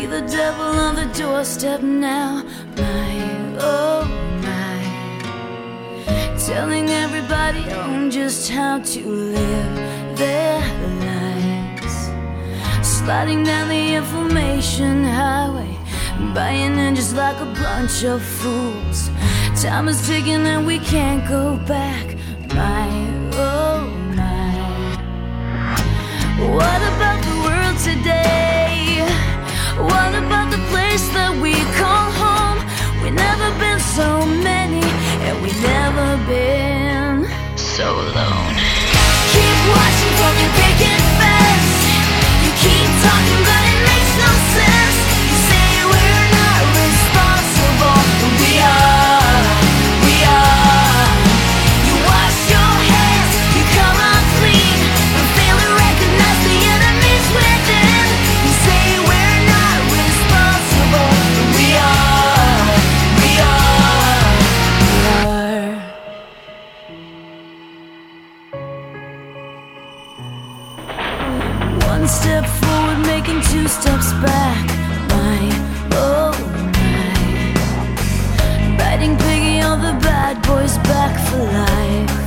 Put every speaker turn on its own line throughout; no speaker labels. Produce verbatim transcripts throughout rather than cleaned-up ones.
See the devil on the doorstep now, my, oh my. Telling everybody on just how to live their lives. Sliding down the information highway, buying in just like a bunch of fools. Time is ticking and we can't go back, my, oh my. What about the world today? What about the place that we call home? We've never been so many, and we've never been so alone. Keep watching from your picket fence. You keep talking but it makes no sense. You say we're not responsible, but we are, we are. You wash your hands, you come unclean, and fail to recognize the enemies within. You say we're not responsible, but we are, we are, we are. One step forward, making two steps back, my, oh my. Riding piggy on the bad boys back for life.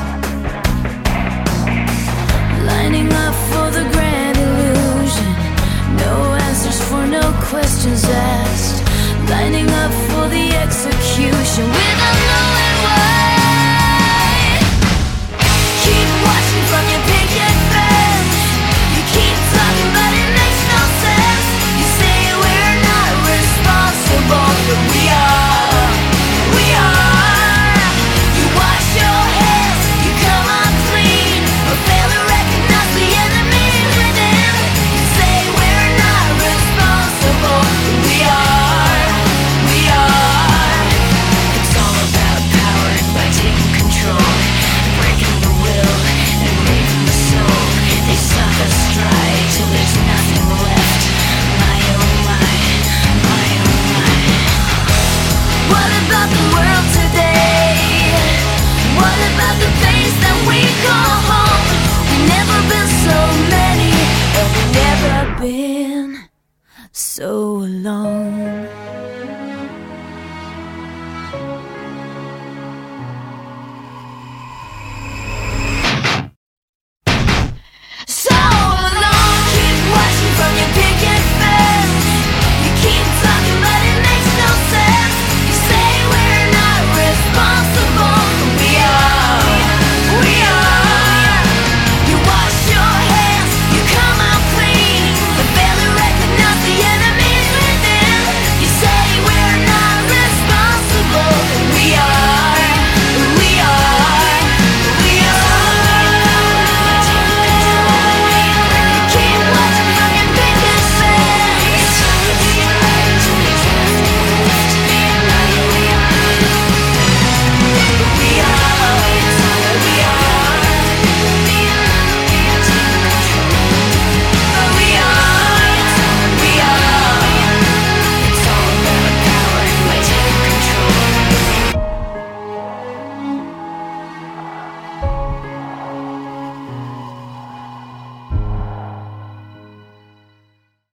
Lining up for the grand illusion. No answers for no questions asked. Lining up for the execution without knowing why. Keep watching from your picket fence. You keep talking but it makes no sense. You say we're not responsible, but we are, we are. You wash your hands, you come unclean, or fail to recognize the enemy within. You say we're not responsible, but we are, we are. It's all about power by taking control, breaking the will and breaking the soul. They suck us dry till there's nothing left. My oh my, my oh my. What about the world today? What about the place that we call home? We've never been so many, and we've never been so alone.